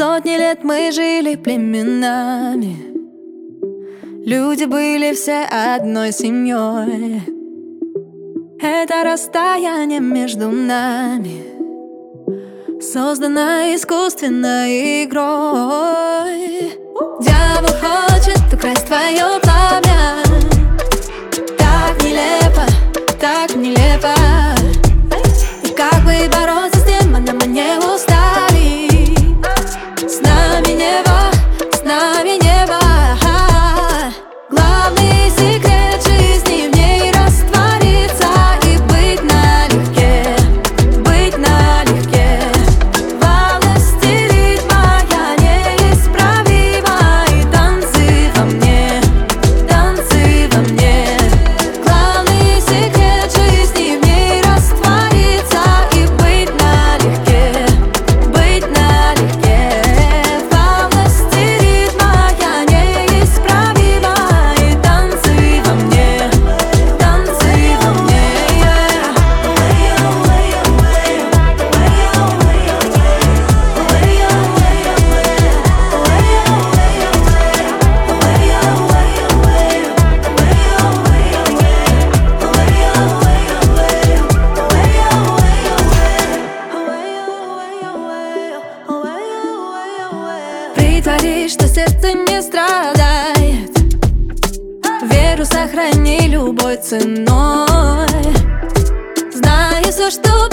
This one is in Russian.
Сотни лет мы жили племенами, люди были все одной семьей. Это расстояние между нами создано искусственной игрой. Дьявол хочет украсть твое пламя. Так нелепо, так нелепо. И как бы бороться с тем, нам не устали. С нами небо, с нами небо. Главный секрет жизни в ней раствориться и быть налегке, быть налегке. Волости ритма я неисправима, и танцы во мне, танцы во мне. Главный секрет жизни в ней раствориться и быть налегке, быть налегке. Волости ритма я неисправима, и танцы во мне, танцы во мне. Притворись, что сердце не страдает. Веру сохрани любой ценой. Знаю все, что